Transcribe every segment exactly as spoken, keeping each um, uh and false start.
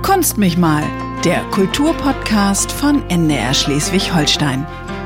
Kunst mich mal, der Kulturpodcast von N D R Schleswig-Holstein.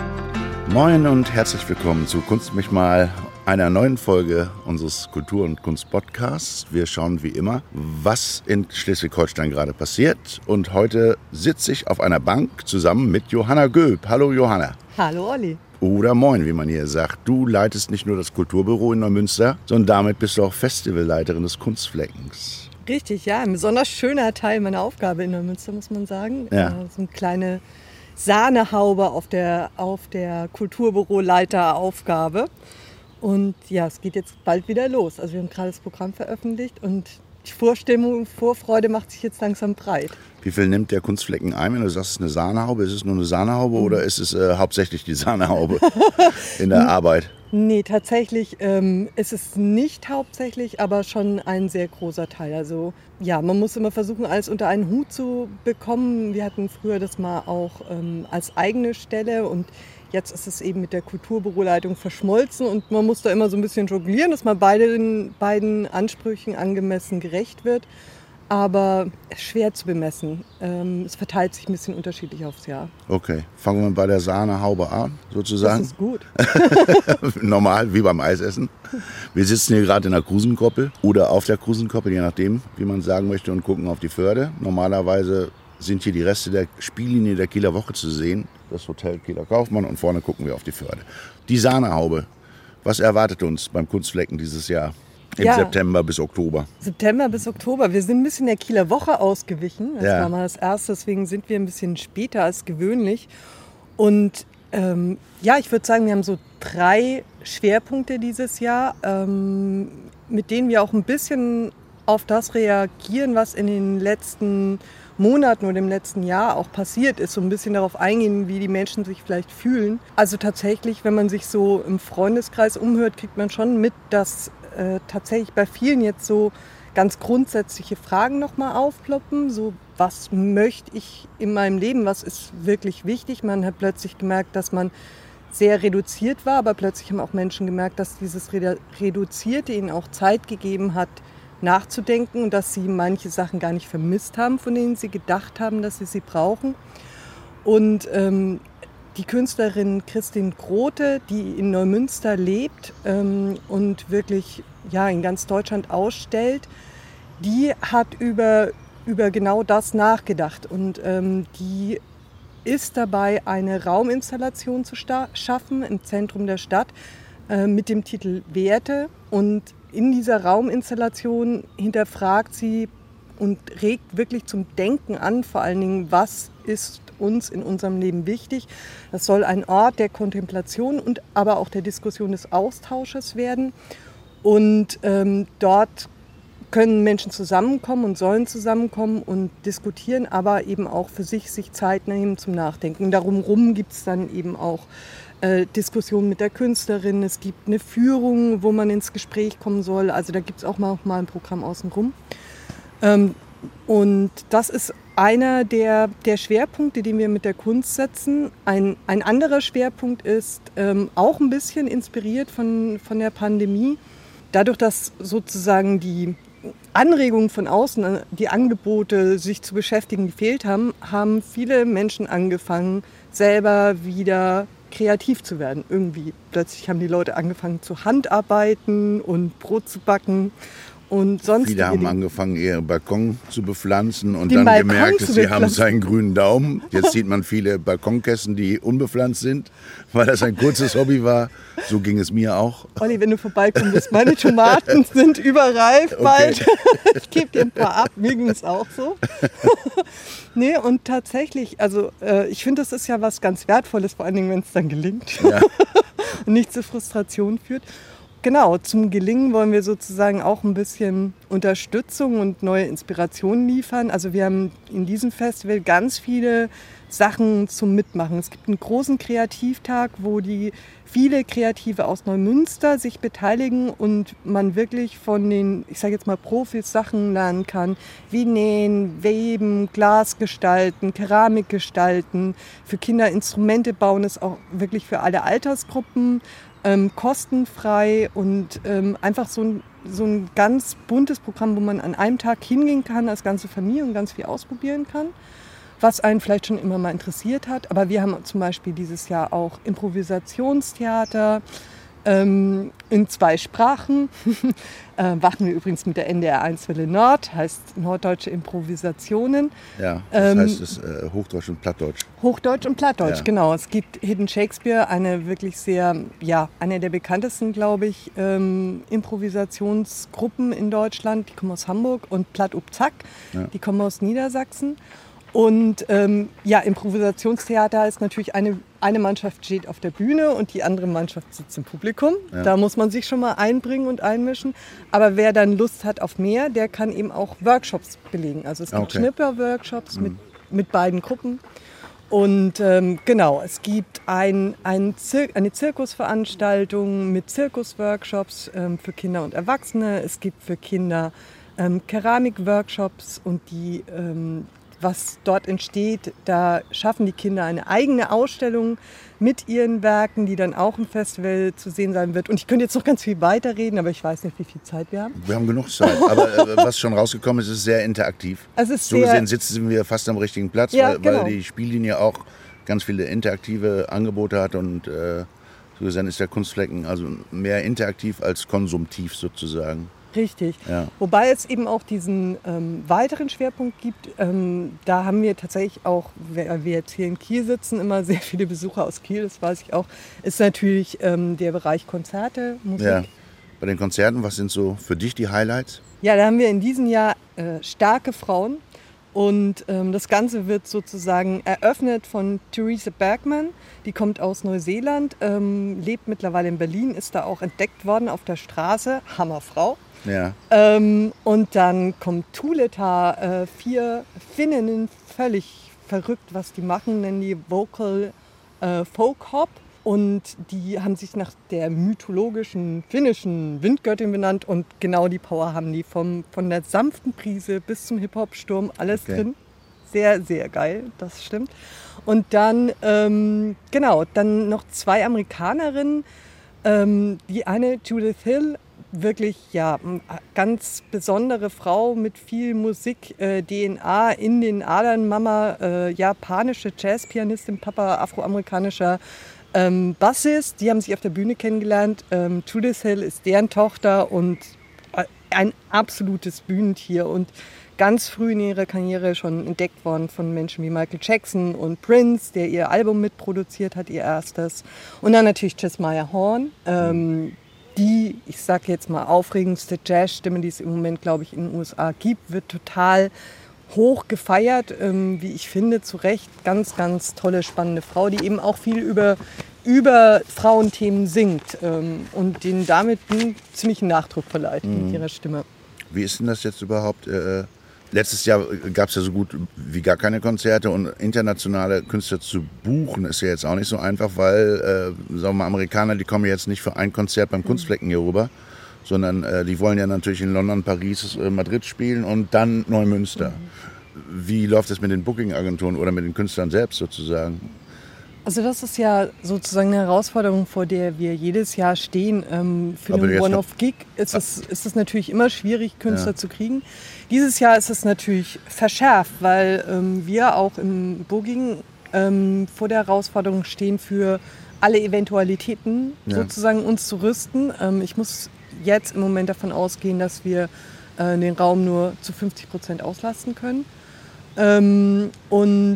Moin und herzlich willkommen zu Kunst mich mal, einer neuen Folge unseres Kultur- und Kunst-Podcasts. Wir schauen wie immer, was in Schleswig-Holstein gerade passiert. Und heute sitze ich auf einer Bank zusammen mit Johanna Göb. Hallo Johanna. Hallo Olli. Oder moin, wie man hier sagt. Du leitest nicht nur das Kulturbüro in Neumünster, sondern damit bist du auch Festivalleiterin des Kunstfleckens. Richtig, ja, ein besonders schöner Teil meiner Aufgabe in Neumünster, muss man sagen. Ja. Äh, so eine kleine Sahnehaube auf der, auf der Kulturbüroleiteraufgabe. Und ja, es geht jetzt bald wieder los. Also wir haben gerade das Programm veröffentlicht und die Vorstimmung, Vorfreude macht sich jetzt langsam breit. Wie viel nimmt der Kunstflecken ein, wenn du sagst, es ist eine Sahnehaube? Ist es nur eine Sahnehaube mhm. oder ist es äh, hauptsächlich die Sahnehaube in der Arbeit? Nee, tatsächlich ähm, ist es nicht hauptsächlich, aber schon ein sehr großer Teil. Also ja, man muss immer versuchen, alles unter einen Hut zu bekommen. Wir hatten früher das mal auch ähm, als eigene Stelle und jetzt ist es eben mit der Kulturbüroleitung verschmolzen und man muss da immer so ein bisschen jonglieren, dass man beiden, beiden Ansprüchen angemessen gerecht wird. Aber schwer zu bemessen. Ähm, es verteilt sich ein bisschen unterschiedlich aufs Jahr. Okay, fangen wir bei der Sahnehaube an, sozusagen. Das ist gut. Normal, wie beim Eisessen. Wir sitzen hier gerade in der Krusenkoppel oder auf der Krusenkoppel, je nachdem, wie man sagen möchte, und gucken auf die Förde. Normalerweise sind hier die Reste der Spiellinie der Kieler Woche zu sehen. Das Hotel Kieler Kaufmann und vorne gucken wir auf die Förde. Die Sahnehaube, was erwartet uns beim Kunstflecken dieses Jahr? Im ja. September bis Oktober. September bis Oktober. Wir sind ein bisschen der Kieler Woche ausgewichen. Das ja. war mal das Erste, deswegen sind wir ein bisschen später als gewöhnlich. Und ähm, ja, ich würde sagen, wir haben so drei Schwerpunkte dieses Jahr, ähm, mit denen wir auch ein bisschen auf das reagieren, was in den letzten Monaten oder im letzten Jahr auch passiert ist, so ein bisschen darauf eingehen, wie die Menschen sich vielleicht fühlen. Also tatsächlich, wenn man sich so im Freundeskreis umhört, kriegt man schon mit, dass äh, tatsächlich bei vielen jetzt so ganz grundsätzliche Fragen nochmal aufploppen. So, was möchte ich in meinem Leben, was ist wirklich wichtig? Man hat plötzlich gemerkt, dass man sehr reduziert war, aber plötzlich haben auch Menschen gemerkt, dass dieses Redu- Reduzierte ihnen auch Zeit gegeben hat, nachzudenken und dass sie manche Sachen gar nicht vermisst haben, von denen sie gedacht haben, dass sie sie brauchen. Und ähm, die Künstlerin Christine Grote, die in Neumünster lebt ähm, und wirklich ja, in ganz Deutschland ausstellt, die hat über, über genau das nachgedacht. Und ähm, die ist dabei, eine Rauminstallation zu sta- schaffen im Zentrum der Stadt äh, mit dem Titel Werte. Und in dieser Rauminstallation hinterfragt sie und regt wirklich zum Denken an, vor allen Dingen, was ist uns in unserem Leben wichtig. Das soll ein Ort der Kontemplation und aber auch der Diskussion des Austausches werden. Und ähm, dort können Menschen zusammenkommen und sollen zusammenkommen und diskutieren, aber eben auch für sich sich Zeit nehmen zum Nachdenken. Darum rum gibt es dann eben auch äh, Diskussionen mit der Künstlerin. Es gibt eine Führung, wo man ins Gespräch kommen soll. Also da gibt es auch mal, auch mal ein Programm außenrum. Ähm, und das ist einer der, der Schwerpunkte, den wir mit der Kunst setzen. Ein, ein anderer Schwerpunkt ist ähm, auch ein bisschen inspiriert von, von der Pandemie. Dadurch, dass sozusagen die Anregungen von außen, die Angebote, sich zu beschäftigen, gefehlt haben, haben viele Menschen angefangen, selber wieder kreativ zu werden. Irgendwie plötzlich haben die Leute angefangen zu Handarbeiten und Brot zu backen. Und sonst Viele haben angefangen, ihren Balkon zu bepflanzen und Den dann Balkon gemerkt, zu sie haben bepflanzen. seinen grünen Daumen. Jetzt sieht man viele Balkonkästen, die unbepflanzt sind, weil das ein kurzes Hobby war. So ging es mir auch. Olli, wenn du vorbeikommst, meine Tomaten sind überreif bald. Okay. Ich gebe dir ein paar ab, mir ging es auch so. Nee, und tatsächlich, also äh, ich finde, das ist ja was ganz Wertvolles, vor allen Dingen, wenn es dann gelingt Ja. und nicht zu Frustration führt. Genau, zum Gelingen wollen wir sozusagen auch ein bisschen Unterstützung und neue Inspirationen liefern. Also wir haben in diesem Festival ganz viele Sachen zum Mitmachen. Es gibt einen großen Kreativtag, wo die viele Kreative aus Neumünster sich beteiligen und man wirklich von den, ich sage jetzt mal Profis, Sachen lernen kann, wie nähen, weben, Glas gestalten, Keramik gestalten. Für Kinder Instrumente bauen ist auch wirklich für alle Altersgruppen. Ähm, kostenfrei und ähm, einfach so ein so ein ganz buntes Programm, wo man an einem Tag hingehen kann als ganze Familie und ganz viel ausprobieren kann, was einen vielleicht schon immer mal interessiert hat. Aber wir haben zum Beispiel dieses Jahr auch Improvisationstheater ähm, in zwei Sprachen. äh, machen wir übrigens mit der N D R eins Welle Nord, heißt Norddeutsche Improvisationen. Ja, das ähm, heißt es äh, Hochdeutsch und Plattdeutsch. Hochdeutsch und Plattdeutsch, Ja. genau. Es gibt Hidden Shakespeare, eine wirklich sehr, ja, eine der bekanntesten, glaube ich, ähm, Improvisationsgruppen in Deutschland. Die kommen aus Hamburg, und Platt up Zack, Ja. die kommen aus Niedersachsen. Und ähm, ja, Improvisationstheater ist natürlich eine, eine Mannschaft steht auf der Bühne und die andere Mannschaft sitzt im Publikum. Ja. Da muss man sich schon mal einbringen und einmischen. Aber wer dann Lust hat auf mehr, der kann eben auch Workshops belegen. Also es gibt Okay. Schnipper-Workshops mit, mit beiden Gruppen. Und ähm, genau, es gibt ein, ein Zir- eine Zirkusveranstaltung mit Zirkusworkshops ähm, für Kinder und Erwachsene. Es gibt für Kinder ähm, Keramikworkshops, und die, ähm, was dort entsteht, da schaffen die Kinder eine eigene Ausstellung mit ihren Werken, die dann auch im Festival zu sehen sein wird. Und ich könnte jetzt noch ganz viel weiterreden, aber ich weiß nicht, wie viel Zeit wir haben. Wir haben genug Zeit, aber äh, was schon rausgekommen ist, ist sehr interaktiv. Also es ist So sehr- gesehen sitzen wir fast am richtigen Platz, Ja, weil, genau. weil die Spiellinie auch ganz viele interaktive Angebote hat, und äh, so gesehen ist der Kunstflecken also mehr interaktiv als konsumtiv sozusagen. Richtig. Ja. Wobei es eben auch diesen ähm, weiteren Schwerpunkt gibt. Ähm, da haben wir tatsächlich auch, weil wir jetzt hier in Kiel sitzen, immer sehr viele Besucher aus Kiel, das weiß ich auch, ist natürlich ähm, der Bereich Konzerte, Musik. Ja. Bei den Konzerten, was sind so für dich die Highlights? Ja, da haben wir in diesem Jahr äh, starke Frauen. Und ähm, das Ganze wird sozusagen eröffnet von Theresa Bergman. Die kommt aus Neuseeland, ähm, lebt mittlerweile in Berlin, ist da auch entdeckt worden auf der Straße. Hammerfrau. Ja. Ähm, und dann kommt Tuuleta, äh, vier Finninnen, völlig verrückt, was die machen, nennen die Vocal äh, Folk Hop. Und die haben sich nach der mythologischen finnischen Windgöttin benannt, und genau die Power haben die, vom, von der sanften Prise bis zum Hip-Hop-Sturm, alles Okay. drin. Sehr, sehr geil, das stimmt. Und dann, ähm, genau, dann noch zwei Amerikanerinnen. Ähm, die eine, Judith Hill, wirklich ja, eine ganz besondere Frau mit viel Musik, äh, D N A in den Adern. Mama, äh, japanische Jazzpianistin, Papa afroamerikanischer ähm, Bassist. Die haben sich auf der Bühne kennengelernt. Ähm, Judith Hill ist deren Tochter und äh, ein absolutes Bühnentier und ganz früh in ihrer Karriere schon entdeckt worden von Menschen wie Michael Jackson und Prince, der ihr Album mitproduziert hat, ihr erstes. Und dann natürlich Jesmaya Horn, ähm, die, ich sage jetzt mal, aufregendste Jazzstimme, die es im Moment, glaube ich, in den U S A gibt, wird total hoch gefeiert, ähm, wie ich finde, zu Recht. Ganz, ganz tolle, spannende Frau, die eben auch viel über, über Frauenthemen singt ähm, und denen damit einen ziemlichen Nachdruck verleiht Mhm. mit ihrer Stimme. Wie ist denn das jetzt überhaupt? Äh, letztes Jahr gab es ja so gut wie gar keine Konzerte, und internationale Künstler zu buchen ist ja jetzt auch nicht so einfach, weil äh, sagen wir mal, Amerikaner, die kommen jetzt nicht für ein Konzert beim Kunstflecken hier rüber, sondern äh, die wollen ja natürlich in London, Paris, äh, Madrid spielen und dann Neumünster. Mhm. Wie läuft das mit den Booking-Agenturen oder mit den Künstlern selbst sozusagen? Also das ist ja sozusagen eine Herausforderung, vor der wir jedes Jahr stehen. Ähm, für Aber einen jetzt One-Off-Gig ist es, ist es natürlich immer schwierig, Künstler Ja. zu kriegen. Dieses Jahr ist es natürlich verschärft, weil ähm, wir auch im Booking ähm, vor der Herausforderung stehen, für alle Eventualitäten Ja. sozusagen uns zu rüsten. Ähm, ich muss jetzt im Moment davon ausgehen, dass wir äh, den Raum nur zu fünfzig Prozent auslasten können. Ähm, und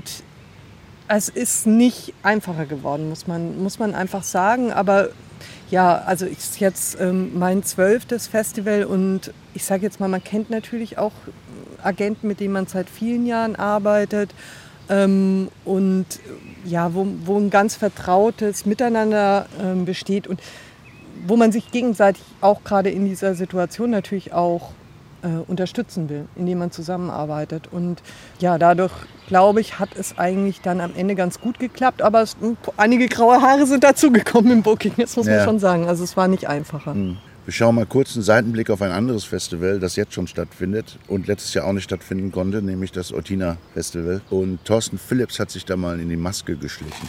es ist nicht einfacher geworden, muss man, muss man einfach sagen. Aber ja, also es ist jetzt ähm, mein zwölftes Festival, und ich sage jetzt mal, man kennt natürlich auch Agenten, mit denen man seit vielen Jahren arbeitet. Ähm, und ja, wo, wo ein ganz vertrautes Miteinander ähm, besteht und wo man sich gegenseitig auch gerade in dieser Situation natürlich auch äh, unterstützen will, indem man zusammenarbeitet. Und ja, dadurch, glaube ich, hat es eigentlich dann am Ende ganz gut geklappt. Aber es, einige graue Haare sind dazugekommen im Booking, das muss man Ja. schon sagen. Also es war nicht einfacher. Hm. Wir schauen mal kurz einen Seitenblick auf ein anderes Festival, das jetzt schon stattfindet und letztes Jahr auch nicht stattfinden konnte, nämlich das Ortina Festival. Und Thorsten Phillips hat sich da mal in die Maske geschlichen.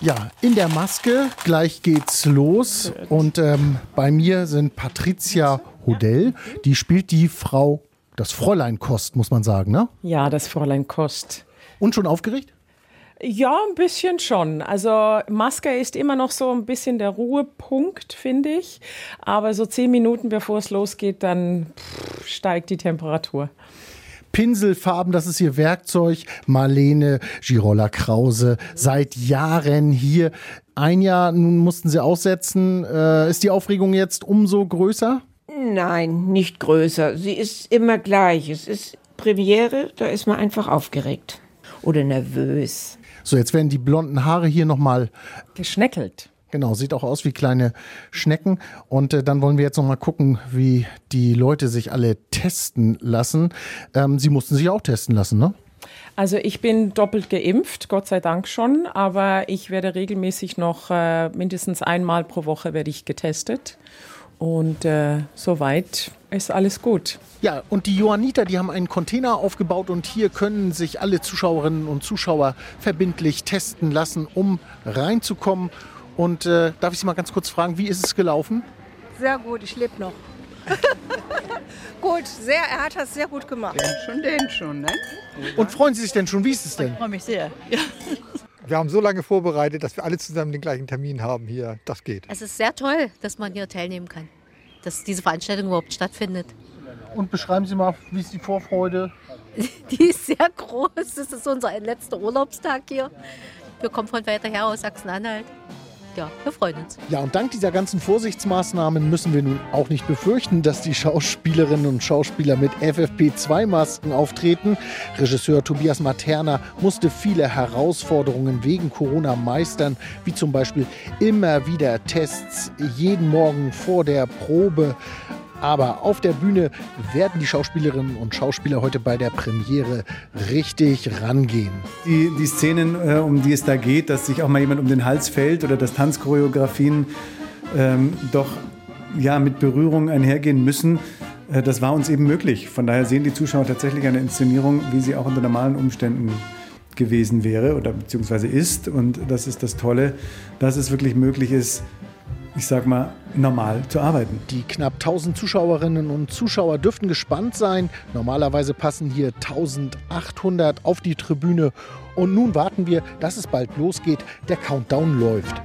Ja, in der Maske, gleich geht's los. Und ähm, bei mir sind Patricia Hodell, die spielt die Frau, das Fräulein Kost, muss man sagen, ne? Ja, das Fräulein Kost. Und schon aufgeregt? Ja, ein bisschen schon. Also Maske ist immer noch so ein bisschen der Ruhepunkt, finde ich. Aber so zehn Minuten bevor es losgeht, dann pff, steigt die Temperatur. Pinselfarben, das ist ihr Werkzeug. Marlene Girola-Krause, seit Jahren hier. Ein Jahr, nun mussten sie aussetzen. Äh, ist die Aufregung jetzt umso größer? Nein, nicht größer. Sie ist immer gleich. Es ist Premiere, da ist man einfach aufgeregt oder nervös. So, jetzt werden die blonden Haare hier nochmal geschneckelt. Genau, sieht auch aus wie kleine Schnecken. Und äh, dann wollen wir jetzt nochmal gucken, wie die Leute sich alle testen lassen. Ähm, Sie mussten sich auch testen lassen, ne? Also ich bin doppelt geimpft, Gott sei Dank schon. Aber ich werde regelmäßig noch, äh, mindestens einmal pro Woche werde ich getestet. Und äh, soweit ist alles gut. Ja, und die Johanniter, die haben einen Container aufgebaut und hier können sich alle Zuschauerinnen und Zuschauer verbindlich testen lassen, um reinzukommen. Und äh, darf ich Sie mal ganz kurz fragen, wie ist es gelaufen? Sehr gut, ich lebe noch. Gut, sehr, er hat das sehr gut gemacht. Den schon, den schon, ne? Und freuen Sie sich denn schon? Wie ist es denn? Ich freue mich sehr. Ja. Wir haben so lange vorbereitet, dass wir alle zusammen den gleichen Termin haben hier. Das geht. Es ist sehr toll, dass man hier teilnehmen kann, dass diese Veranstaltung überhaupt stattfindet. Und beschreiben Sie mal, wie ist die Vorfreude? Die ist sehr groß. Das ist unser letzter Urlaubstag hier. Wir kommen von weiter her aus Sachsen-Anhalt. Ja, wir freuen uns. Ja, und dank dieser ganzen Vorsichtsmaßnahmen müssen wir nun auch nicht befürchten, dass die Schauspielerinnen und Schauspieler mit F F P zwei Masken auftreten. Regisseur Tobias Materna musste viele Herausforderungen wegen Corona meistern, wie zum Beispiel immer wieder Tests jeden Morgen vor der Probe. Aber auf der Bühne werden die Schauspielerinnen und Schauspieler heute bei der Premiere richtig rangehen. Die, die Szenen, äh, um die es da geht, dass sich auch mal jemand um den Hals fällt oder dass Tanzchoreografien ähm, doch ja, mit Berührung einhergehen müssen, äh, das war uns eben möglich. Von daher sehen die Zuschauer tatsächlich eine Inszenierung, wie sie auch unter normalen Umständen gewesen wäre oder beziehungsweise ist. Und das ist das Tolle, dass es wirklich möglich ist, ich sag mal, normal zu arbeiten. Die knapp tausend Zuschauerinnen und Zuschauer dürften gespannt sein. Normalerweise passen hier eintausendachthundert auf die Tribüne. Und nun warten wir, dass es bald losgeht. Der Countdown läuft.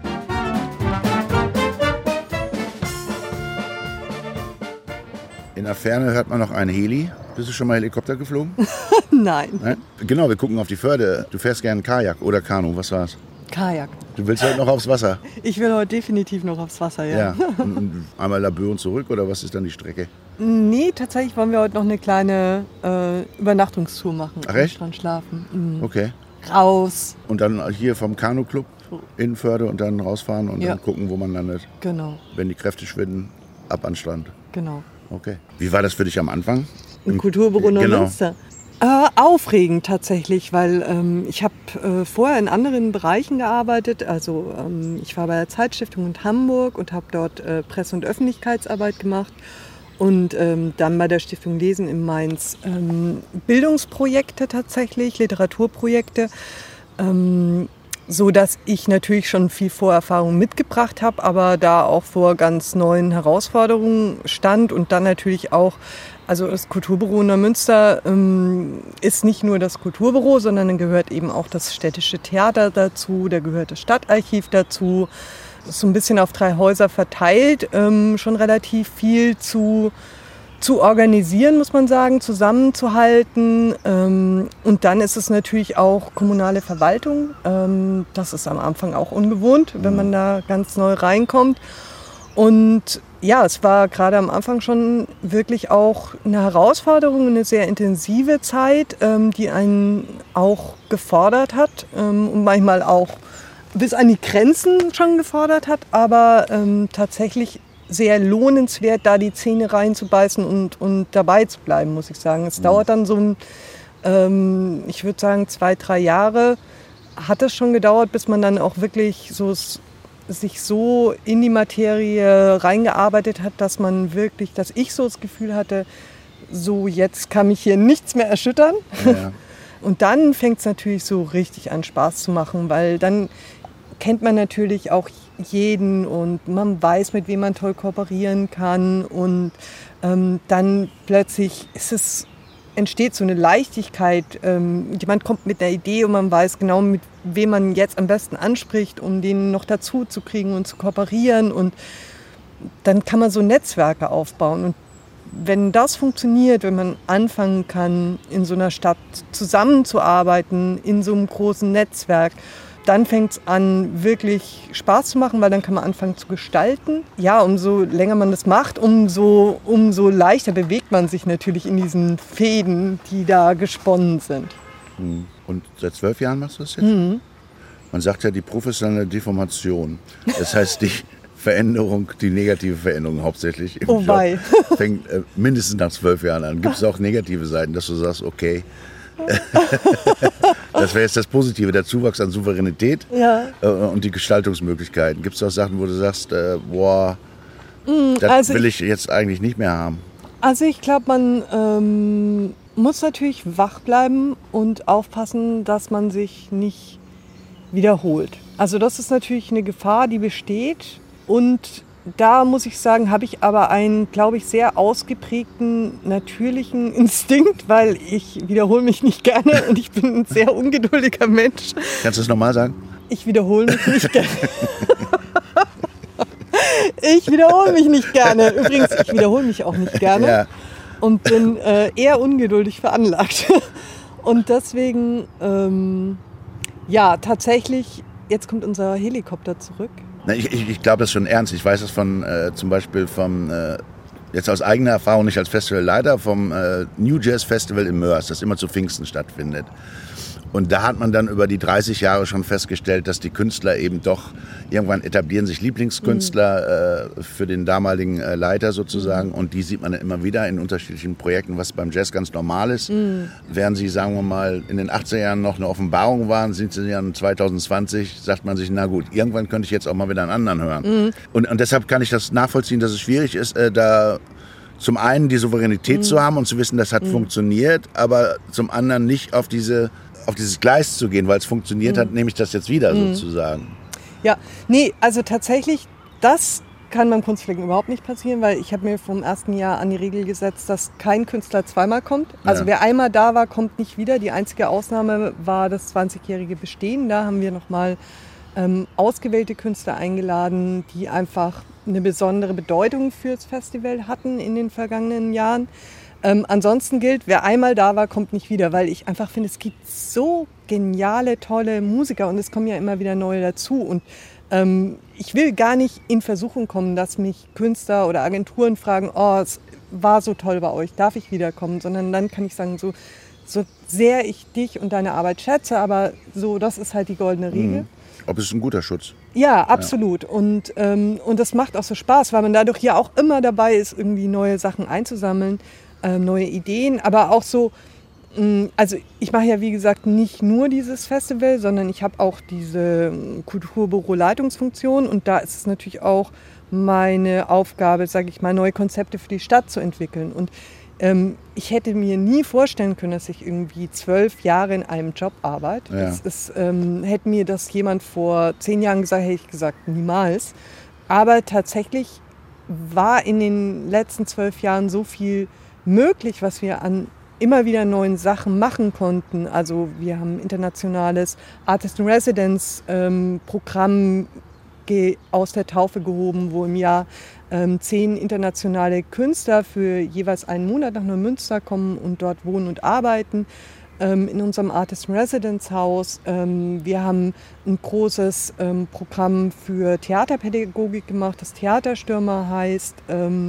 In der Ferne hört man noch einen Heli. Bist du schon mal Helikopter geflogen? Nein. Nein. Genau, wir gucken auf die Förde. Du fährst gerne Kajak oder Kanu, was war's? Kajak. Du willst heute noch aufs Wasser? Ich will heute definitiv noch aufs Wasser, ja. Ja. Und, und einmal Laboe und zurück oder was ist dann die Strecke? Nee, tatsächlich wollen wir heute noch eine kleine äh, Übernachtungstour machen. Ach echt? Am Strand schlafen. Mhm. Okay. Raus. Und dann hier vom Kanu-Club in Förde und dann rausfahren und ja. dann gucken, wo man landet. Genau. Wenn die Kräfte schwinden, ab an den Strand. Genau. Okay. Wie war das für dich am Anfang? Im Kulturbüro Neumünster. Genau. Äh, aufregend tatsächlich, weil ähm, ich habe äh, vorher in anderen Bereichen gearbeitet. Also ähm, ich war bei der Zeitstiftung in Hamburg und habe dort äh, Presse- und Öffentlichkeitsarbeit gemacht. Und ähm, dann bei der Stiftung Lesen in Mainz ähm, Bildungsprojekte tatsächlich, Literaturprojekte. Ähm, so dass ich natürlich schon viel Vorerfahrung mitgebracht habe, aber da auch vor ganz neuen Herausforderungen stand und dann natürlich auch, also das Kulturbüro Neumünster ähm, ist nicht nur das Kulturbüro, sondern dann gehört eben auch das städtische Theater dazu, da gehört das Stadtarchiv dazu, das ist so ein bisschen auf drei Häuser verteilt, ähm, schon relativ viel zu zu organisieren, muss man sagen, zusammenzuhalten. Und dann ist es natürlich auch kommunale Verwaltung. Das ist am Anfang auch ungewohnt, wenn man da ganz neu reinkommt. Und ja, es war gerade am Anfang schon wirklich auch eine Herausforderung, eine sehr intensive Zeit, die einen auch gefordert hat und manchmal auch bis an die Grenzen schon gefordert hat, aber tatsächlich sehr lohnenswert, da die Zähne reinzubeißen und, und dabei zu bleiben, muss ich sagen. Es mhm. dauert dann so ein, ähm, ich würde sagen, zwei, drei Jahre hat es schon gedauert, bis man dann auch wirklich so sich so in die Materie reingearbeitet hat, dass man wirklich, dass ich so das Gefühl hatte, so jetzt kann mich hier nichts mehr erschüttern. Ja. Und dann fängt es natürlich so richtig an Spaß zu machen, weil dann kennt man natürlich auch jeden und man weiß, mit wem man toll kooperieren kann. Und ähm, dann plötzlich ist es, entsteht so eine Leichtigkeit. Ähm, jemand kommt mit einer Idee und man weiß genau, mit wem man jetzt am besten anspricht, um den noch dazu zu kriegen und zu kooperieren. Und dann kann man so Netzwerke aufbauen. Und wenn das funktioniert, wenn man anfangen kann, in so einer Stadt zusammenzuarbeiten, in so einem großen Netzwerk, dann fängt es an, wirklich Spaß zu machen, weil dann kann man anfangen zu gestalten. Ja, umso länger man das macht, umso, umso leichter bewegt man sich natürlich in diesen Fäden, die da gesponnen sind. Und seit zwölf Jahren machst du das jetzt? Mhm. Man sagt ja die professionelle Deformation. Das heißt, die Veränderung, die negative Veränderung hauptsächlich im oh Job wei. fängt äh, mindestens nach zwölf Jahren an. Gibt es auch negative Seiten, dass du sagst, okay, das wäre jetzt das Positive, der Zuwachs an Souveränität ja. äh, und die Gestaltungsmöglichkeiten. Gibt es auch Sachen, wo du sagst, äh, boah, mm, das also will ich jetzt eigentlich nicht mehr haben? Also ich glaube, man ähm, muss natürlich wach bleiben und aufpassen, dass man sich nicht wiederholt. Also das ist natürlich eine Gefahr, die besteht. Und da muss ich sagen, habe ich aber einen, glaube ich, sehr ausgeprägten natürlichen Instinkt, weil ich wiederhole mich nicht gerne und ich bin ein sehr ungeduldiger Mensch. Kannst du das nochmal sagen? Ich wiederhole mich nicht gerne. Ich wiederhole mich nicht gerne. Übrigens, ich wiederhole mich auch nicht gerne ja. und bin äh, eher ungeduldig veranlagt. Und deswegen, ähm, ja, tatsächlich, jetzt kommt unser Helikopter zurück. Ich, ich, ich glaube das schon ernst. Ich weiß das von äh, zum Beispiel vom, äh, jetzt aus eigener Erfahrung, nicht als Festivalleiter, vom äh, New Jazz Festival in Moers, das immer zu Pfingsten stattfindet. Und da hat man dann über die dreißig Jahre schon festgestellt, dass die Künstler eben doch, irgendwann etablieren sich Lieblingskünstler mhm. äh, für den damaligen äh, Leiter sozusagen. Und die sieht man dann immer wieder in unterschiedlichen Projekten, was beim Jazz ganz normal ist. Mhm. Während sie, sagen wir mal, in den achtziger Jahren noch eine Offenbarung waren, sind sie dann zwanzig zwanzig, sagt man sich, na gut, irgendwann könnte ich jetzt auch mal wieder einen anderen hören. Mhm. Und, und deshalb kann ich das nachvollziehen, dass es schwierig ist, äh, da zum einen die Souveränität mhm. zu haben und zu wissen, das hat mhm. funktioniert, aber zum anderen nicht auf diese auf dieses Gleis zu gehen, weil es funktioniert mhm. hat, nehme ich das jetzt wieder mhm. sozusagen. Ja, nee, also tatsächlich, das kann beim Kunstflecken überhaupt nicht passieren, weil ich habe mir vom ersten Jahr an die Regel gesetzt, dass kein Künstler zweimal kommt. Also ja. wer einmal da war, kommt nicht wieder. Die einzige Ausnahme war das zwanzigjährige Bestehen. Da haben wir nochmal ähm, ausgewählte Künstler eingeladen, die einfach eine besondere Bedeutung fürs Festival hatten in den vergangenen Jahren. Ähm, ansonsten gilt, wer einmal da war, kommt nicht wieder, weil ich einfach finde, es gibt so geniale, tolle Musiker und es kommen ja immer wieder neue dazu. Und ähm, ich will gar nicht in Versuchung kommen, dass mich Künstler oder Agenturen fragen, oh, es war so toll bei euch, darf ich wiederkommen? Sondern dann kann ich sagen, so, so sehr ich dich und deine Arbeit schätze, aber so, das ist halt die goldene Regel. Mhm. Aber es ist ein guter Schutz. Ja, absolut. Ja. Und, ähm, und das macht auch so Spaß, weil man dadurch ja auch immer dabei ist, irgendwie neue Sachen einzusammeln. Neue Ideen, aber auch so, also ich mache ja wie gesagt nicht nur dieses Festival, sondern ich habe auch diese Kulturbüro-Leitungsfunktion und da ist es natürlich auch meine Aufgabe, sage ich mal, neue Konzepte für die Stadt zu entwickeln. Und ähm, ich hätte mir nie vorstellen können, dass ich irgendwie zwölf Jahre in einem Job arbeite. Ja. Das ist, ähm, hätte mir das jemand vor zehn Jahren gesagt, hätte ich gesagt, niemals. Aber tatsächlich war in den letzten zwölf Jahren so viel möglich, was wir an immer wieder neuen Sachen machen konnten. Also wir haben ein internationales Artist in Residence ähm, Programm ge- aus der Taufe gehoben, wo im Jahr ähm, zehn internationale Künstler für jeweils einen Monat nach Neumünster kommen und dort wohnen und arbeiten. Ähm, in unserem Artist in Residence Haus. Ähm, wir haben ein großes ähm, Programm für Theaterpädagogik gemacht, das Theaterstürmer heißt. Ähm,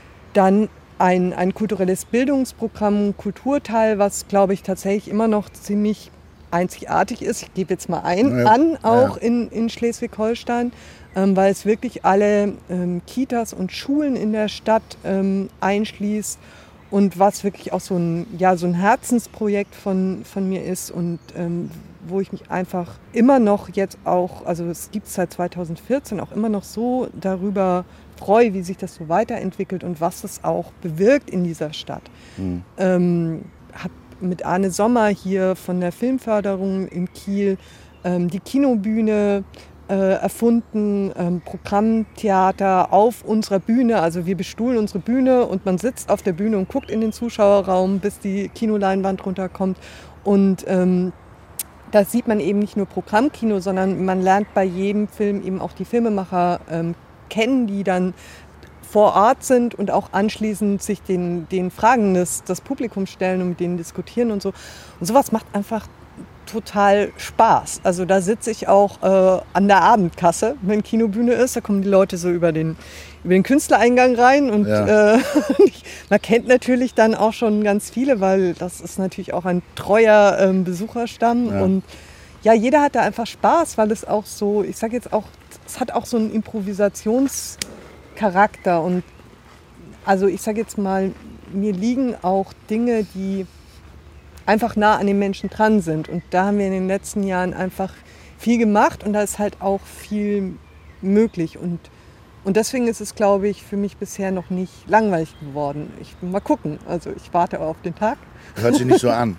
dann Ein, ein kulturelles Bildungsprogramm, Kulturteil, was, glaube ich, tatsächlich immer noch ziemlich einzigartig ist. Ich gebe jetzt mal ein, ja, an, auch ja. in, in Schleswig-Holstein, ähm, weil es wirklich alle ähm, Kitas und Schulen in der Stadt ähm, einschließt und was wirklich auch so ein, ja, so ein Herzensprojekt von, von mir ist und ähm, wo ich mich einfach immer noch jetzt auch, also es gibt es seit zweitausendvierzehn, auch immer noch so darüber freue, wie sich das so weiterentwickelt und was es auch bewirkt in dieser Stadt. Mhm. Ähm, habe mit Arne Sommer hier von der Filmförderung in Kiel ähm, die Kinobühne äh, erfunden, ähm, Programmtheater auf unserer Bühne. Also wir bestuhlen unsere Bühne und man sitzt auf der Bühne und guckt in den Zuschauerraum, bis die Kinoleinwand runterkommt. Und ähm, da sieht man eben nicht nur Programmkino, sondern man lernt bei jedem Film eben auch die Filmemacher ähm, kennen, die dann vor Ort sind und auch anschließend sich den, den Fragen des, des Publikums stellen und mit denen diskutieren und so. Und sowas macht einfach total Spaß. Also da sitze ich auch äh, an der Abendkasse, wenn Kinobühne ist. Da kommen die Leute so über den, über den Künstlereingang rein. Und Ja. äh, man kennt natürlich dann auch schon ganz viele, weil das ist natürlich auch ein treuer ähm, Besucherstamm. Ja. Und ja, jeder hat da einfach Spaß, weil es auch so, ich sage jetzt auch, es hat auch so einen Improvisationscharakter. Und also ich sage jetzt mal, mir liegen auch Dinge, die einfach nah an den Menschen dran sind. Und da haben wir in den letzten Jahren einfach viel gemacht und da ist halt auch viel möglich. Und, und deswegen ist es, glaube ich, für mich bisher noch nicht langweilig geworden. Ich mal gucken. Also ich warte auf den Tag. Hört sich nicht so an.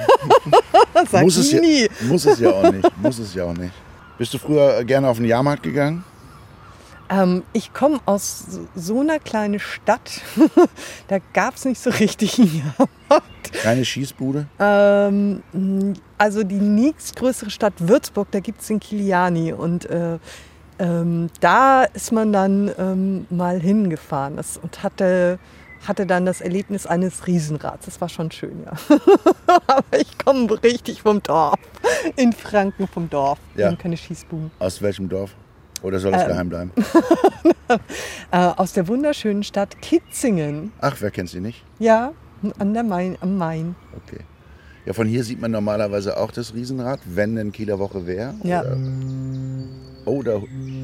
Sag muss, es ja, nie. muss es ja auch nicht. Muss es ja auch nicht. Bist du früher gerne auf den Jahrmarkt gegangen? Ähm, ich komme aus so einer kleinen Stadt. Da gab es nicht so richtig einen Jahrmarkt. Keine Schießbude? Ähm, also die nächstgrößere Stadt Würzburg, da gibt es den Kiliani. Und äh, ähm, da ist man dann ähm, mal hingefahren das, und hatte, hatte dann das Erlebnis eines Riesenrads. Das war schon schön, ja. Aber ich komme richtig vom Dorf. In Franken vom Dorf. Wir Ja. haben keine Schießbuben. Aus welchem Dorf? Oder soll das Ähm. geheim bleiben? äh, aus der wunderschönen Stadt Kitzingen. Ach, wer kennt sie nicht? Ja, an der Main, am Main. Okay. Ja, von hier sieht man normalerweise auch das Riesenrad, wenn denn Kieler Woche wäre. Ja. Oder, oder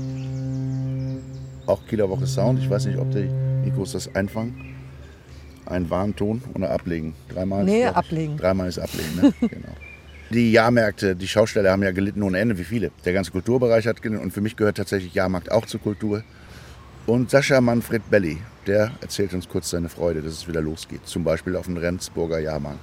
auch Kieler Woche Sound. Ich weiß nicht, ob die Mikros das einfangen. Ein Warnton oder ablegen. Dreimal Nee, ist, glaub ich, ablegen. Dreimal ist ablegen, ne? Genau. Die Jahrmärkte, die Schausteller haben ja gelitten ohne Ende. Wie viele? Der ganze Kulturbereich hat gelitten. Und für mich gehört tatsächlich Jahrmarkt auch zur Kultur. Und Sascha Manfred Belli, der erzählt uns kurz seine Freude, dass es wieder losgeht. Zum Beispiel auf dem Rendsburger Jahrmarkt.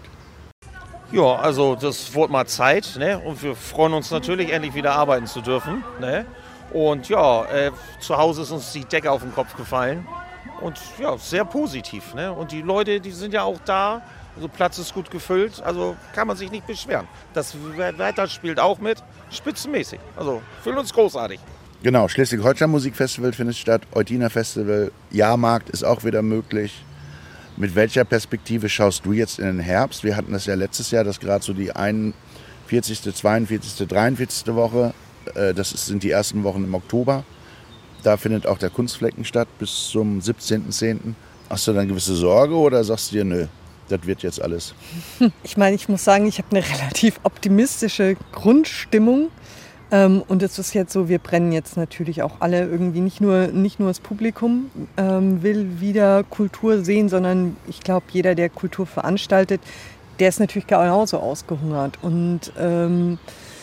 Ja, also das wurde mal Zeit, ne? Und wir freuen uns natürlich, endlich wieder arbeiten zu dürfen, ne? Und ja, äh, zu Hause ist uns die Decke auf den Kopf gefallen. Und ja, sehr positiv, ne? Und die Leute, die sind ja auch da. Also Platz ist gut gefüllt, also kann man sich nicht beschweren. Das Wetter spielt auch mit, spitzenmäßig. Also fühlen uns großartig. Genau, Schleswig-Holstein Musikfestival findet statt, Eutiner Festival, Jahrmarkt ist auch wieder möglich. Mit welcher Perspektive schaust du jetzt in den Herbst? Wir hatten das ja letztes Jahr, dass gerade so die einundvierzigste, zweiundvierzigste, dreiundvierzigste Woche, äh, das sind die ersten Wochen im Oktober. Da findet auch der Kunstflecken statt bis zum siebzehnten zehnten Hast du dann gewisse Sorge oder sagst du dir, nö, das wird jetzt alles? Ich meine, ich muss sagen, ich habe eine relativ optimistische Grundstimmung. Ähm, und es ist jetzt so, wir brennen jetzt natürlich auch alle irgendwie, nicht nur, nicht nur das Publikum ähm, will wieder Kultur sehen, sondern ich glaube, jeder, der Kultur veranstaltet, der ist natürlich genauso ausgehungert. Und ähm,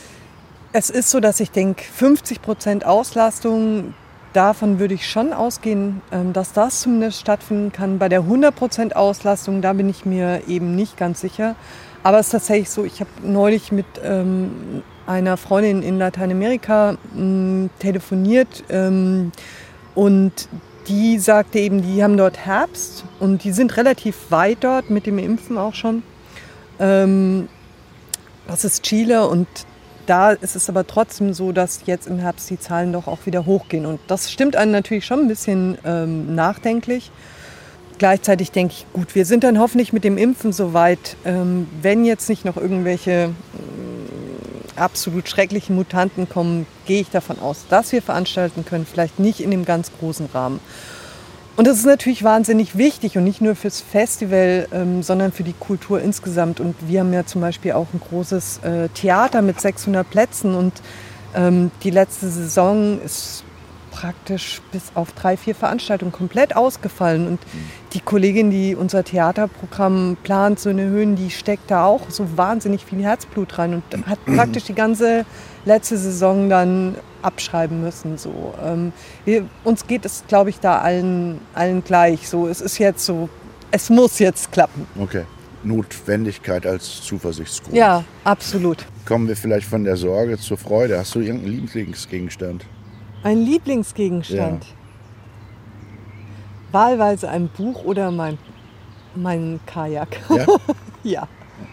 es ist so, dass ich denke, fünfzig Prozent Auslastung, davon würde ich schon ausgehen, ähm, dass das zumindest stattfinden kann. Bei der hundert Prozent Auslastung, da bin ich mir eben nicht ganz sicher. Aber es ist tatsächlich so, ich habe neulich mit ähm, einer Freundin in Lateinamerika mh, telefoniert ähm, und die sagte eben, die haben dort Herbst und die sind relativ weit dort mit dem Impfen auch schon. Ähm, das ist Chile und da ist es aber trotzdem so, dass jetzt im Herbst die Zahlen doch auch wieder hochgehen. Und das stimmt einen natürlich schon ein bisschen ähm, nachdenklich. Gleichzeitig denke ich, gut, wir sind dann hoffentlich mit dem Impfen so weit, ähm, wenn jetzt nicht noch irgendwelche äh, absolut schrecklichen Mutanten kommen, gehe ich davon aus, dass wir veranstalten können, vielleicht nicht in dem ganz großen Rahmen. Und das ist natürlich wahnsinnig wichtig und nicht nur fürs Festival, ähm, sondern für die Kultur insgesamt. Und wir haben ja zum Beispiel auch ein großes äh, Theater mit sechshundert Plätzen und ähm, die letzte Saison ist praktisch bis auf drei, vier Veranstaltungen komplett ausgefallen. Und die Kollegin, die unser Theaterprogramm plant, so eine Höhen, die steckt da auch so wahnsinnig viel Herzblut rein und hat praktisch die ganze letzte Saison dann abschreiben müssen. So. Ähm, wir, uns geht es, glaube ich, da allen, allen gleich. So, es ist jetzt so, es muss jetzt klappen. Okay. Notwendigkeit als Zuversichtsgrund. Ja, absolut. Kommen wir vielleicht von der Sorge zur Freude. Hast du irgendeinen Lieblingsgegenstand? Ein Lieblingsgegenstand? Ja. Wahlweise ein Buch oder mein, mein Kajak. Ja? Ja.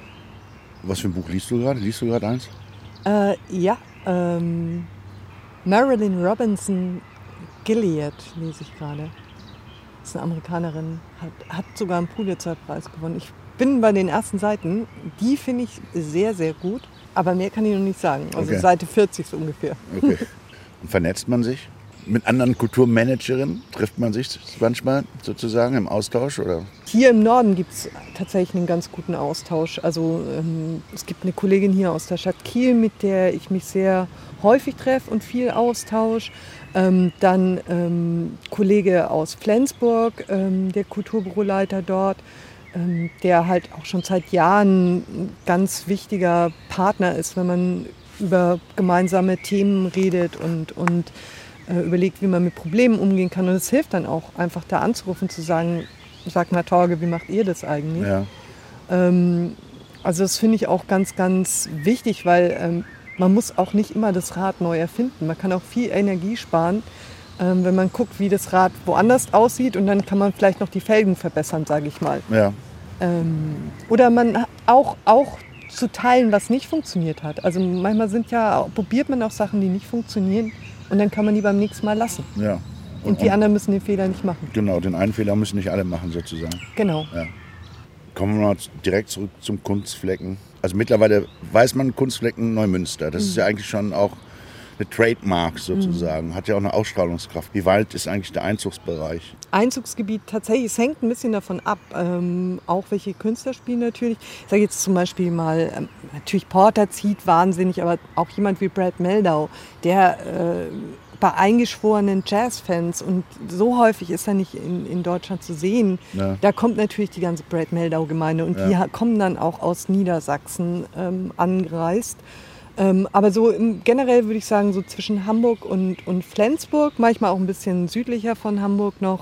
Was für ein Buch liest du gerade? Liest du gerade eins? Äh, ja, ähm, Marilyn Robinson Gilead lese ich gerade. Das ist eine Amerikanerin, hat, hat sogar einen Pulitzer-Preis gewonnen. Ich bin bei den ersten Seiten, die finde ich sehr, sehr gut, aber mehr kann ich noch nicht sagen. Also Okay. Seite vierzig so ungefähr. Okay. Und vernetzt man sich? Mit anderen Kulturmanagerinnen trifft man sich manchmal sozusagen im Austausch? Oder? Hier im Norden gibt es tatsächlich einen ganz guten Austausch. Also ähm, es gibt eine Kollegin hier aus der Stadt Kiel, mit der ich mich sehr häufig treffe und viel Austausch. Ähm, dann ähm, Kollege aus Flensburg, ähm, der Kulturbüroleiter dort, ähm, der halt auch schon seit Jahren ein ganz wichtiger Partner ist, wenn man über gemeinsame Themen redet und, und äh, überlegt, wie man mit Problemen umgehen kann. Und es hilft dann auch, einfach da anzurufen, zu sagen, sag mal, Torge, wie macht ihr das eigentlich? Ja. Ähm, also das finde ich auch ganz, ganz wichtig, weil ähm, man muss auch nicht immer das Rad neu erfinden. Man kann auch viel Energie sparen, ähm, wenn man guckt, wie das Rad woanders aussieht, und dann kann man vielleicht noch die Felgen verbessern, sage ich mal. Ja. Ähm, oder man auch, auch zu teilen, was nicht funktioniert hat. Also manchmal sind ja, probiert man auch Sachen, die nicht funktionieren, und dann kann man die beim nächsten Mal lassen. Ja. Und die anderen müssen den Fehler nicht machen. Genau, den einen Fehler müssen nicht alle machen sozusagen. Genau. Ja. Kommen wir mal direkt zurück zum Kunstflecken. Also mittlerweile weiß man Kunstflecken Neumünster. Das Mhm. ist ja eigentlich schon auch eine Trademark sozusagen. Hat ja auch eine Ausstrahlungskraft. Wie weit ist eigentlich der Einzugsbereich? Einzugsgebiet tatsächlich, es hängt ein bisschen davon ab, ähm, auch welche Künstler spielen natürlich. Ich sage jetzt zum Beispiel mal, ähm, natürlich Porter zieht wahnsinnig, aber auch jemand wie Brad Mehldau, der äh, bei eingeschworenen Jazzfans, und so häufig ist er nicht in, in Deutschland zu sehen, Ja. da kommt natürlich die ganze Brad Mehldau-Gemeinde, und Ja. die ha- kommen dann auch aus Niedersachsen ähm, angereist. Ähm, aber so im, generell würde ich sagen, so zwischen Hamburg und, und Flensburg, manchmal auch ein bisschen südlicher von Hamburg noch.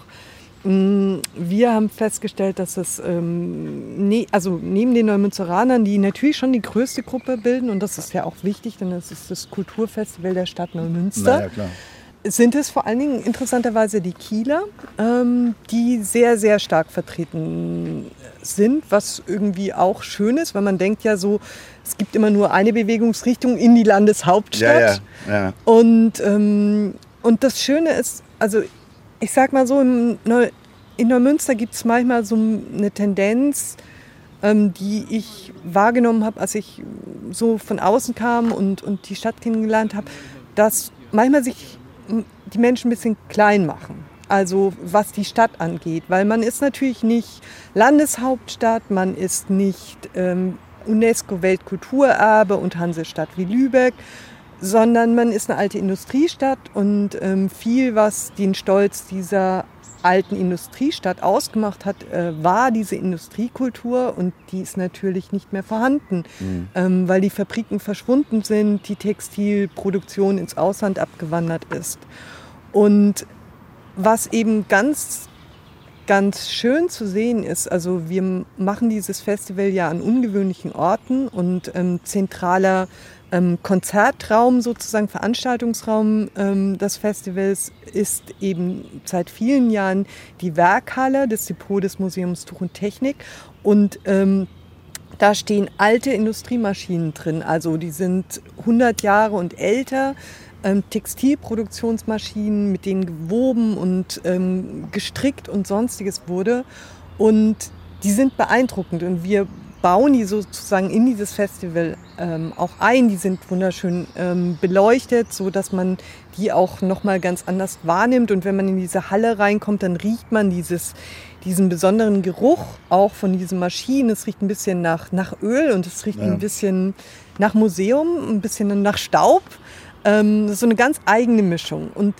Mm, Wir haben festgestellt, dass es, ähm, ne, also neben den Neumünsteranern, die natürlich schon die größte Gruppe bilden, und das ist ja auch wichtig, denn das ist das Kulturfestival der Stadt Neumünster, Na ja, klar. sind es vor allen Dingen interessanterweise die Kieler, ähm, die sehr, sehr stark vertreten sind, was irgendwie auch schön ist, weil man denkt ja so, es gibt immer nur eine Bewegungsrichtung in die Landeshauptstadt. Ja, ja, ja. Und, ähm, und das Schöne ist, also ich sag mal so, im Neu- in Neumünster gibt es manchmal so eine Tendenz, ähm, die ich wahrgenommen habe, als ich so von außen kam und, und die Stadt kennengelernt habe, dass manchmal sich die Menschen ein bisschen klein machen. Also was die Stadt angeht, weil man ist natürlich nicht Landeshauptstadt, man ist nicht ähm, UNESCO-Weltkulturerbe und Hansestadt wie Lübeck, sondern man ist eine alte Industriestadt, und ähm, viel, was den Stolz dieser alten Industriestadt ausgemacht hat, äh, war diese Industriekultur, und die ist natürlich nicht mehr vorhanden, Mhm. ähm, weil die Fabriken verschwunden sind, die Textilproduktion ins Ausland abgewandert ist. Und was eben ganz, ganz schön zu sehen ist, also wir machen dieses Festival ja an ungewöhnlichen Orten, und ähm, zentraler ähm, Konzertraum, sozusagen Veranstaltungsraum ähm, des Festivals ist eben seit vielen Jahren die Werkhalle, das Depot des Museums Tuch und Technik, und ähm, da stehen alte Industriemaschinen drin, also die sind hundert Jahre und älter, ähm, Textilproduktionsmaschinen, mit denen gewoben und ähm, gestrickt und sonstiges wurde, und die sind beeindruckend, und wir bauen die sozusagen in dieses Festival ähm, auch ein. Die sind wunderschön ähm, beleuchtet, so dass man die auch noch mal ganz anders wahrnimmt, und wenn man in diese Halle reinkommt, dann riecht man dieses diesen besonderen Geruch auch von diesen Maschinen. Es riecht ein bisschen nach, nach Öl, und es riecht Ja. ein bisschen nach Museum, ein bisschen nach Staub. Ähm, das ist so eine ganz eigene Mischung. Und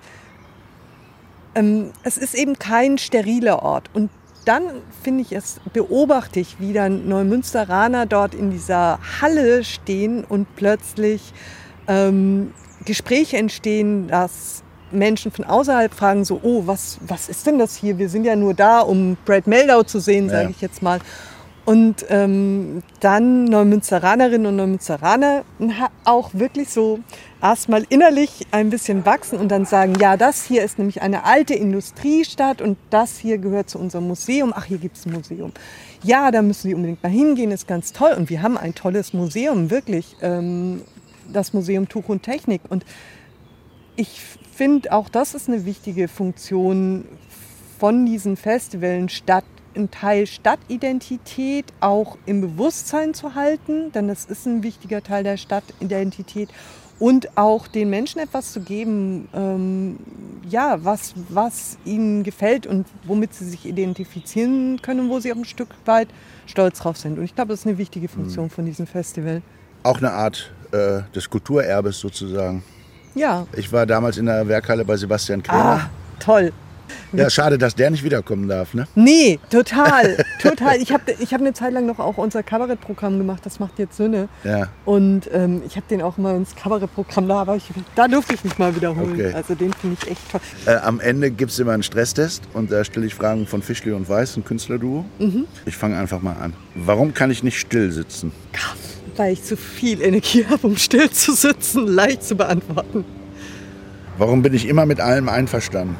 ähm, es ist eben kein steriler Ort. Und dann finde ich es, beobachte ich, wie dann Neumünsteraner dort in dieser Halle stehen und plötzlich ähm, Gespräche entstehen, dass Menschen von außerhalb fragen so, oh, was, was ist denn das hier? Wir sind ja nur da, um Brad Mehldau zu sehen, Ja. sage ich jetzt mal. Und ähm, dann Neumünsteranerinnen und Neumünsteraner auch wirklich so erstmal innerlich ein bisschen wachsen und dann sagen, ja, das hier ist nämlich eine alte Industriestadt und das hier gehört zu unserem Museum. Ach, hier gibt es ein Museum. Ja, da müssen Sie unbedingt mal hingehen, ist ganz toll. Und wir haben ein tolles Museum, wirklich, ähm, das Museum Tuch und Technik. Und ich finde, auch das ist eine wichtige Funktion von diesen Festivalen, Stadt, einen Teil Stadtidentität auch im Bewusstsein zu halten, denn das ist ein wichtiger Teil der Stadtidentität und auch den Menschen etwas zu geben, ähm, ja, was, was ihnen gefällt und womit sie sich identifizieren können, wo sie auch ein Stück weit stolz drauf sind. Und ich glaube, das ist eine wichtige Funktion von diesem Festival. Auch eine Art äh, des Kulturerbes sozusagen. Ja. Ich war damals in der Werkhalle bei Sebastian Krämer. Ah, toll. Ja, schade, dass der nicht wiederkommen darf, ne? Nee, total, total. Ich habe ich hab eine Zeit lang noch auch unser Kabarettprogramm gemacht, das macht jetzt Sünne. Ja. Und ähm, ich habe den auch mal ins Kabarettprogramm, da, aber ich, da durfte ich mich mal wiederholen. Okay. Also den finde ich echt toll. Äh, am Ende gibt es immer einen Stresstest und da stelle ich Fragen von Fischli und Weiß, ein Künstlerduo. Mhm. Ich fange einfach mal an. Warum kann ich nicht still sitzen? Weil ich zu viel Energie habe, um still zu sitzen, leicht zu beantworten. Warum bin ich immer mit allem einverstanden?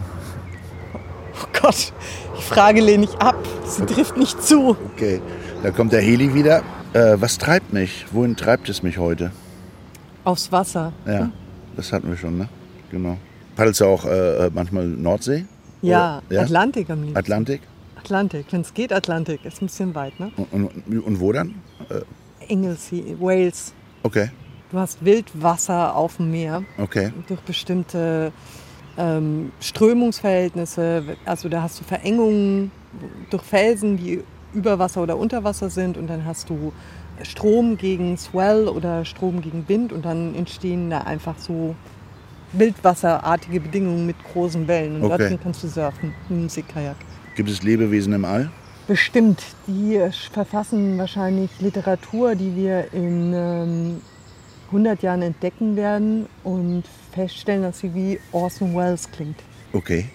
Oh Gott, die Frage lehne ich ab. Sie trifft nicht zu. Okay, da kommt der Heli wieder. Äh, was treibt mich? Wohin treibt es mich heute? Aufs Wasser. Ja, das hatten wir schon, ne? Genau. Paddelst du auch äh, manchmal Nordsee? Ja, ja, Atlantik am liebsten. Atlantik? Atlantik, wenn es geht, Atlantik. Ist ein bisschen weit, ne? Und, und, und wo dann? Äh. Anglesey, Wales. Okay. Du hast Wildwasser auf dem Meer. Okay. Durch bestimmte ähm, Strömungsverhältnisse. Also da hast du Verengungen durch Felsen, die über Wasser oder unter Wasser sind. Und dann hast du Strom gegen Swell oder Strom gegen Wind. Und dann entstehen da einfach so wildwasserartige Bedingungen mit großen Wellen. Und okay. dort kannst du surfen mit einem Seekajak. Gibt es Lebewesen im All? Bestimmt. Die verfassen wahrscheinlich Literatur, die wir in ähm, hundert Jahren entdecken werden und feststellen, dass sie wie Orson Welles klingt. Okay.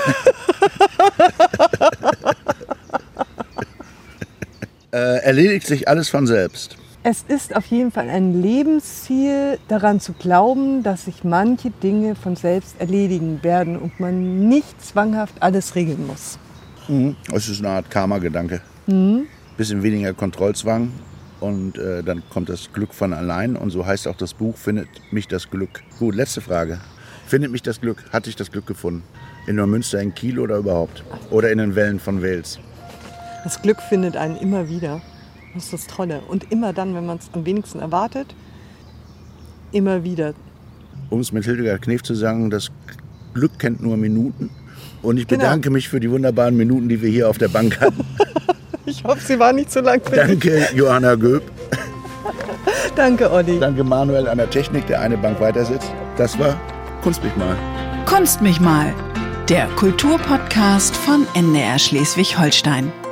äh, erledigt sich alles von selbst? Es ist auf jeden Fall ein Lebensziel, daran zu glauben, dass sich manche Dinge von selbst erledigen werden und man nicht zwanghaft alles regeln muss. Mhm. Das ist eine Art Karma-Gedanke. Mhm. Bisschen weniger Kontrollzwang und äh, dann kommt das Glück von allein. Und so heißt auch das Buch, findet mich das Glück. Gut, letzte Frage. Findet mich das Glück? Hat dich das Glück gefunden? In Neumünster, in Kiel oder überhaupt? Oder in den Wellen von Wales? Das Glück findet einen immer wieder. Das ist das Tolle. Und immer dann, wenn man es am wenigsten erwartet, immer wieder. Um es mit Hildegard Knef zu sagen, das Glück kennt nur Minuten. Und ich Genau. bedanke mich für die wunderbaren Minuten, die wir hier auf der Bank hatten. Ich hoffe, sie war nicht so lang für Danke, dich. Johanna Göb. Danke, Olli. Danke, Manuel an der Technik, der eine Bank weiter sitzt. Das war Kunst mich mal. Kunst mich mal, der Kulturpodcast von N D R Schleswig-Holstein.